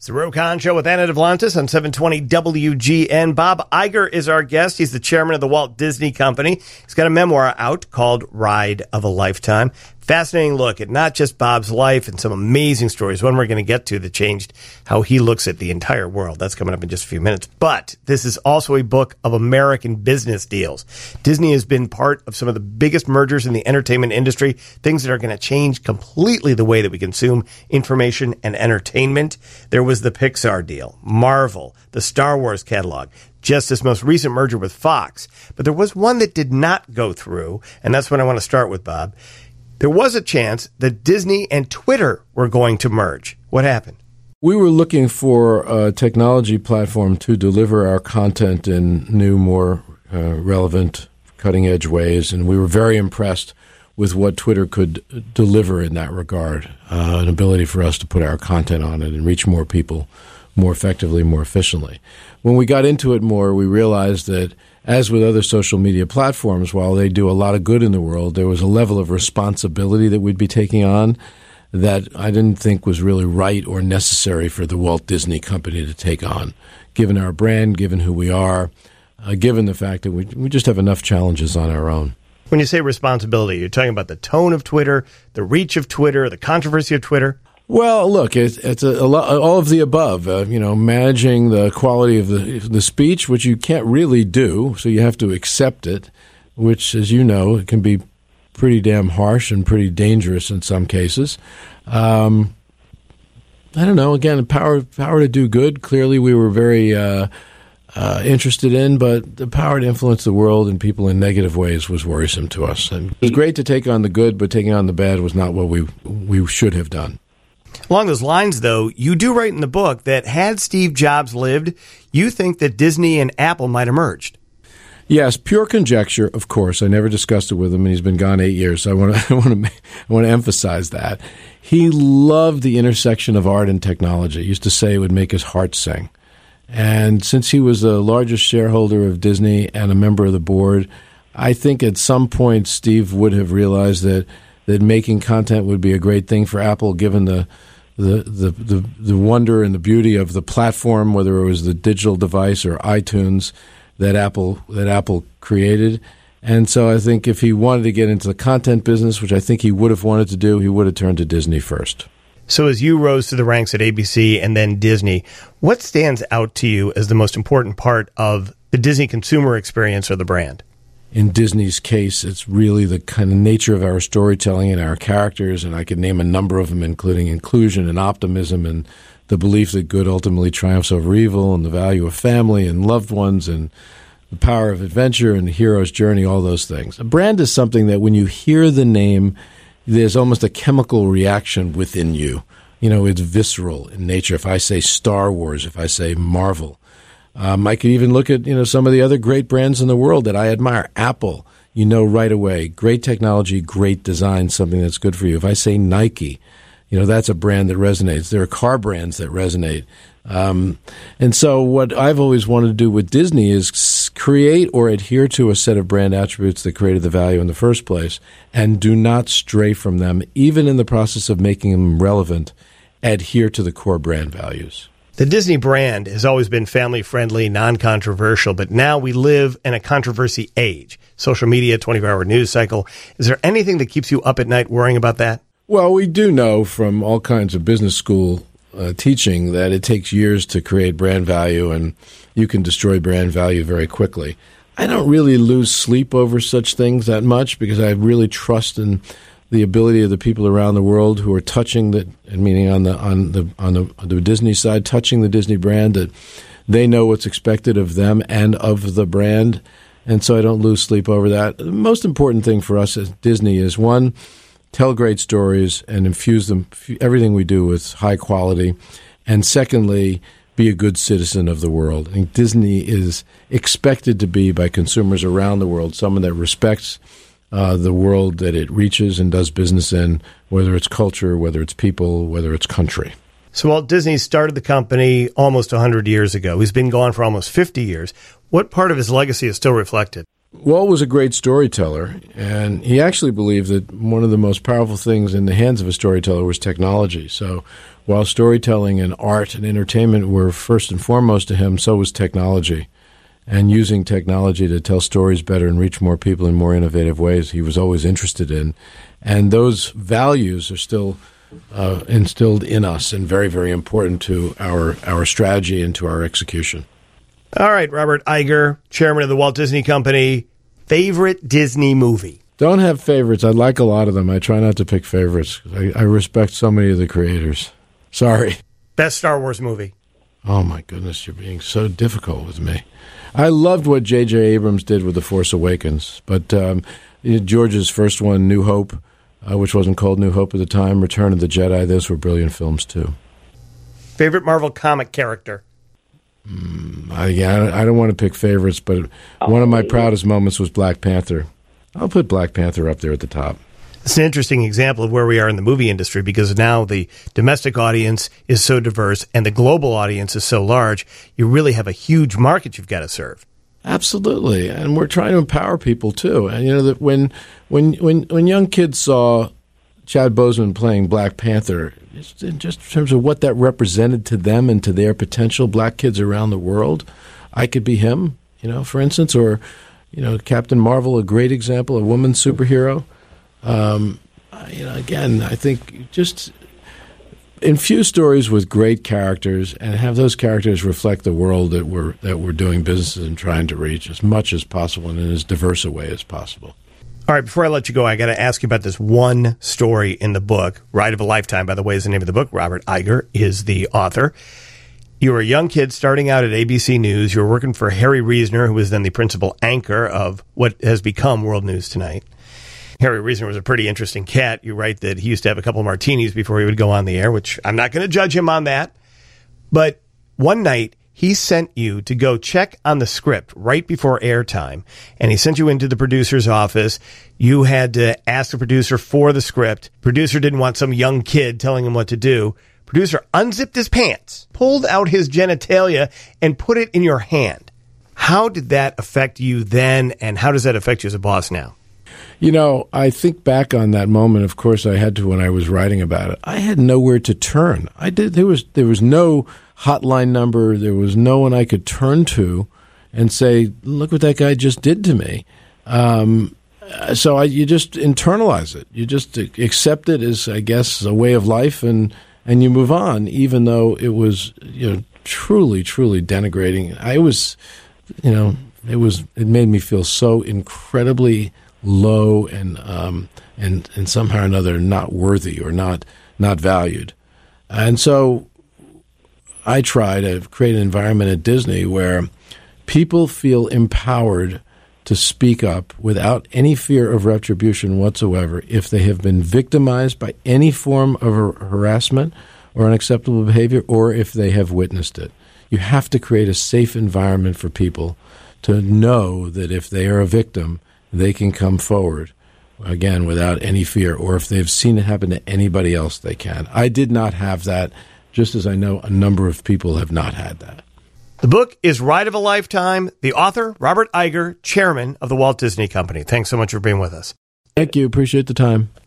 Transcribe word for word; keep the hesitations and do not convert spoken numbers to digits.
It's the Rokon Show with Anna Devlantis on seven twenty W G N. Bob Iger is our guest. He's the chairman of the Walt Disney Company. He's got a memoir out called Ride of a Lifetime. Fascinating look at not just Bob's life and some amazing stories, one we're going to get to that changed how he looks at the entire world. That's coming up in just a few minutes. But this is also a book of American business deals. Disney has been part of some of the biggest mergers in the entertainment industry, things that are going to change completely the way that we consume information and entertainment. There was the Pixar deal, Marvel, the Star Wars catalog, just this most recent merger with Fox. But there was one that did not go through, and that's what I want to start with, Bob. There was a chance that Disney and Twitter were going to merge. What happened? We were looking for a technology platform to deliver our content in new, more uh, relevant, cutting-edge ways, and we were very impressed with what Twitter could deliver in that regard, uh, an ability for us to put our content on it and reach more people more effectively, more efficiently. When we got into it more, we realized that, as with other social media platforms, while they do a lot of good in the world, there was a level of responsibility that we'd be taking on that I didn't think was really right or necessary for the Walt Disney Company to take on, given our brand, given who we are, uh, given the fact that we, we just have enough challenges on our own. When you say responsibility, you're talking about the tone of Twitter, the reach of Twitter, the controversy of Twitter? Well, look, it's, it's a, a lot, all of the above. Uh, you know, managing the quality of the the speech, which you can't really do, so you have to accept it, which, as you know, it can be pretty damn harsh and pretty dangerous in some cases. Um, I don't know. Again, the power power to do good. Clearly, we were very uh, uh, interested in, but the power to influence the world and people in negative ways was worrisome to us. And it was great to take on the good, but taking on the bad was not what we we should have done. Along those lines, though, you do write in the book that had Steve Jobs lived, you think that Disney and Apple might have merged. Yes, pure conjecture, of course. I never discussed it with him, and he's been gone eight years. So I want to, I want to, I want to emphasize that. He loved the intersection of art and technology. He used to say it would make his heart sing. And since he was the largest shareholder of Disney and a member of the board, I think at some point Steve would have realized that that making content would be a great thing for Apple, given the the, the the the wonder and the beauty of the platform, whether it was the digital device or iTunes that Apple that Apple created. And so I think if he wanted to get into the content business, which I think he would have wanted to do, he would have turned to Disney first. So as you rose to the ranks at A B C and then Disney, what stands out to you as the most important part of the Disney consumer experience or the brand? In Disney's case, it's really the kind of nature of our storytelling and our characters, and I could name a number of them, including inclusion and optimism and the belief that good ultimately triumphs over evil, and the value of family and loved ones, and the power of adventure and the hero's journey, all those things. A brand is something that when you hear the name, there's almost a chemical reaction within you. You know, it's visceral in nature. If I say Star Wars, if I say Marvel, Um, I could even look at, you know, some of the other great brands in the world that I admire. Apple, you know right away. Great technology, great design, something that's good for you. If I say Nike, you know, that's a brand that resonates. There are car brands that resonate. Um, and so what I've always wanted to do with Disney is create or adhere to a set of brand attributes that created the value in the first place and do not stray from them, even in the process of making them relevant, adhere to the core brand values. The Disney brand has always been family-friendly, non-controversial, but now we live in a controversy age. Social media, twenty-four hour news cycle. Is there anything that keeps you up at night worrying about that? Well, we do know from all kinds of business school uh, teaching that it takes years to create brand value, and you can destroy brand value very quickly. I don't really lose sleep over such things that much because I really trust in the ability of the people around the world who are touching the, meaning on the on the on the, on the Disney side, touching the Disney brand, that they know what's expected of them and of the brand, and so I don't lose sleep over that. The most important thing for us at Disney is, one, tell great stories and infuse them everything we do with high quality, and secondly, be a good citizen of the world. I think Disney is expected to be by consumers around the world someone that respects Uh, the world that it reaches and does business in, whether it's culture, whether it's people, whether it's country. So Walt Disney started the company almost one hundred years ago. He's been gone for almost fifty years. What part of his legacy is still reflected? Walt was a great storyteller, and he actually believed that one of the most powerful things in the hands of a storyteller was technology. So while storytelling and art and entertainment were first and foremost to him, so was technology. And using technology to tell stories better and reach more people in more innovative ways, he was always interested in. And those values are still uh, instilled in us and very, very important to our, our strategy and to our execution. All right, Robert Iger, chairman of the Walt Disney Company. Favorite Disney movie? Don't have favorites. I like a lot of them. I try not to pick favorites. I, I respect so many of the creators. Sorry. Best Star Wars movie? Oh, my goodness, you're being so difficult with me. I loved what J J. Abrams did with The Force Awakens, but um, George's first one, New Hope, uh, which wasn't called New Hope at the time, Return of the Jedi, those were brilliant films, too. Favorite Marvel comic character? Mm, I, yeah, I don't want to pick favorites, but one of my proudest moments was Black Panther. I'll put Black Panther up there at the top. It's an interesting example of where we are in the movie industry, because now the domestic audience is so diverse and the global audience is so large. You really have a huge market you've got to serve. Absolutely, and we're trying to empower people too. And you know that when when when when young kids saw Chad Boseman playing Black Panther, just in, just in terms of what that represented to them and to their potential black kids around the world, I could be him, you know, for instance, or you know, Captain Marvel, a great example, a woman superhero. Um, you know, again, I think just infuse stories with great characters and have those characters reflect the world that we're that we're doing business and trying to reach as much as possible and in as diverse a way as possible. All right, before I let you go, I got to ask you about this one story in the book. Ride of a Lifetime, by the way, is the name of the book. Robert Iger is the author. You were a young kid starting out at A B C News. You were working for Harry Reasoner, who was then the principal anchor of what has become World News Tonight. Harry Reasoner was a pretty interesting cat. You write that he used to have a couple of martinis before he would go on the air, which I'm not going to judge him on that. But one night, he sent you to go check on the script right before airtime, and he sent you into the producer's office. You had to ask the producer for the script. Producer didn't want some young kid telling him what to do. Producer unzipped his pants, pulled out his genitalia, and put it in your hand. How did that affect you then, and how does that affect you as a boss now? You know, I think back on that moment. Of course, I had to when I was writing about it. I had nowhere to turn. I did. There was there was no hotline number. There was no one I could turn to and say, "Look what that guy just did to me." Um, so I, you just internalize it. You just accept it as, I guess, a way of life, and and you move on, even though it was, you know, truly, truly denigrating. I was, you know, it was. It made me feel so incredibly low and um, and and somehow or another not worthy or not not valued. And so I try to create an environment at Disney where people feel empowered to speak up without any fear of retribution whatsoever if they have been victimized by any form of har- harassment or unacceptable behavior, or if they have witnessed it. You have to create a safe environment for people to know that if they are a victim, they can come forward, again, without any fear, or if they've seen it happen to anybody else, they can. I did not have that, just as I know a number of people have not had that. The book is Ride of a Lifetime. The author, Robert Iger, chairman of the Walt Disney Company. Thanks so much for being with us. Thank you. Appreciate the time.